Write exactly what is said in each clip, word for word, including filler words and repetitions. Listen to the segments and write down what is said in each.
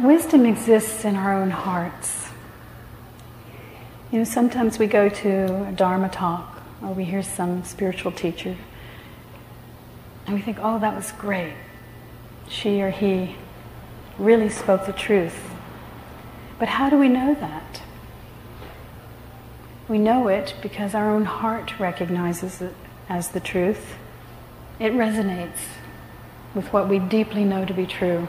wisdom exists in our own hearts. You know, sometimes we go to a Dharma talk or we hear some spiritual teacher and we think, oh, that was great. She or he really spoke the truth. But how do we know that? We know it because our own heart recognizes it as the truth. It resonates with what we deeply know to be true.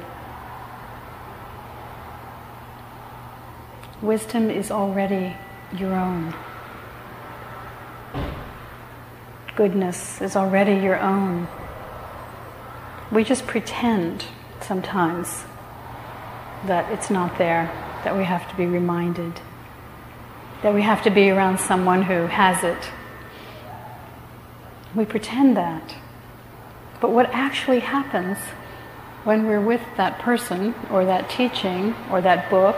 Wisdom is already your own. Goodness is already your own. We just pretend sometimes that it's not there, that we have to be reminded, that we have to be around someone who has it. We pretend that. But what actually happens when we're with that person or that teaching or that book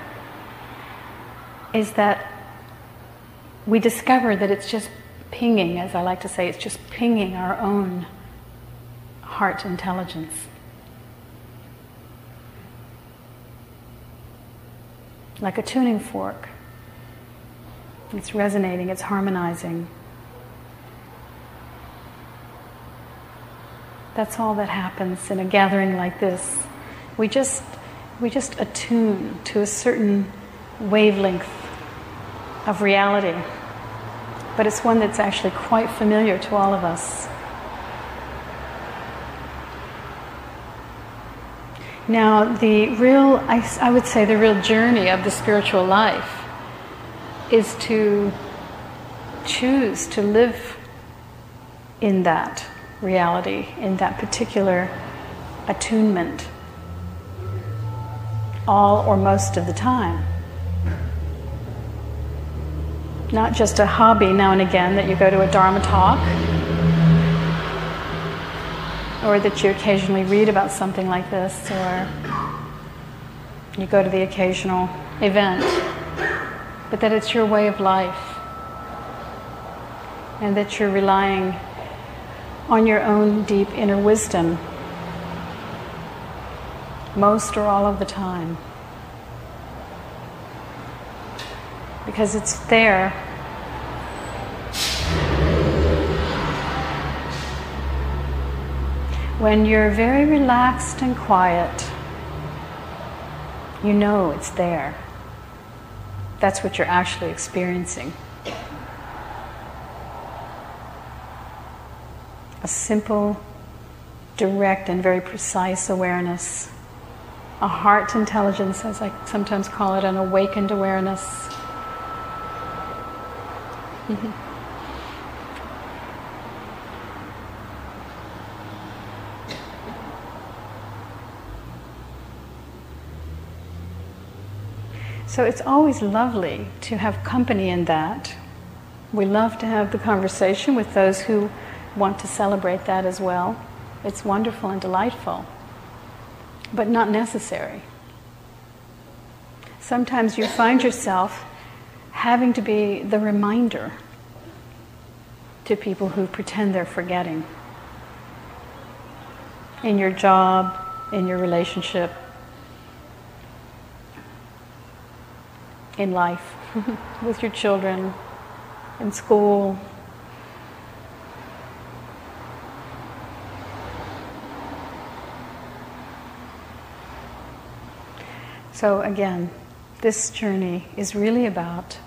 is that we discover that it's just pinging, as I like to say, it's just pinging our own heart intelligence. Like a tuning fork. It's resonating, it's harmonizing. That's all that happens in a gathering like this. We just we just attune to a certain wavelength of reality. But it's one that's actually quite familiar to all of us. Now, the real, I, I would say the real journey of the spiritual life is to choose to live in that reality, in that particular attunement, all or most of the time. Not just a hobby now and again that you go to a Dharma talk, or that you occasionally read about something like this, or you go to the occasional event, but that it's your way of life, and that you're relying on your own deep inner wisdom most or all of the time. Because it's there. When you're very relaxed and quiet, you know it's there. That's what you're actually experiencing. A simple, direct, and very precise awareness. A heart intelligence, as I sometimes call it, an awakened awareness. Mm-hmm. So it's always lovely to have company in that. We love to have the conversation with those who want to celebrate that as well. It's wonderful and delightful, but not necessary. Sometimes you find yourself having to be the reminder to people who pretend they're forgetting. In your job, in your relationship, in life, with your children, in school. So again, this journey is really about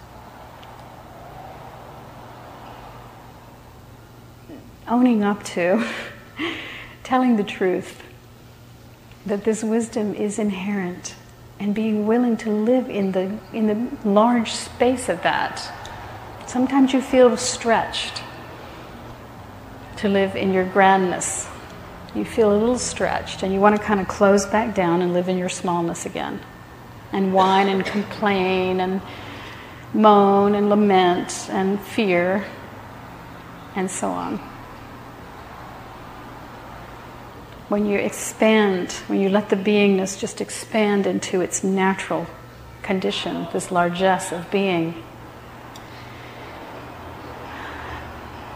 owning up to, telling the truth, that this wisdom is inherent, and being willing to live in the in the large space of that. Sometimes you feel stretched to live in your grandness. You feel a little stretched, and you want to kind of close back down and live in your smallness again, and whine and complain and moan and lament and fear and so on. When you expand, when you let the beingness just expand into its natural condition, this largesse of being,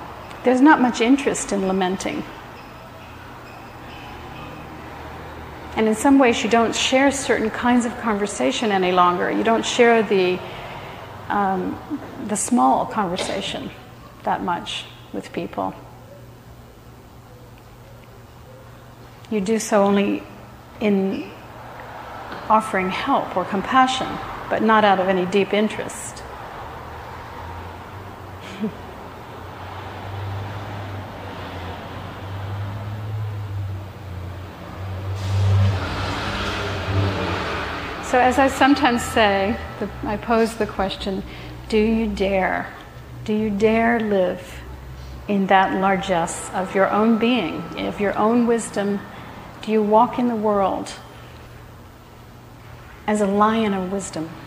there's not much interest in lamenting. And in some ways, you don't share certain kinds of conversation any longer. You don't share the, um, the small conversation that much with people. You do so only in offering help or compassion, but not out of any deep interest. So as I sometimes say, the, I pose the question, do you dare? Do you dare live in that largesse of your own being, of your own wisdom? Do you walk in the world as a lion of wisdom?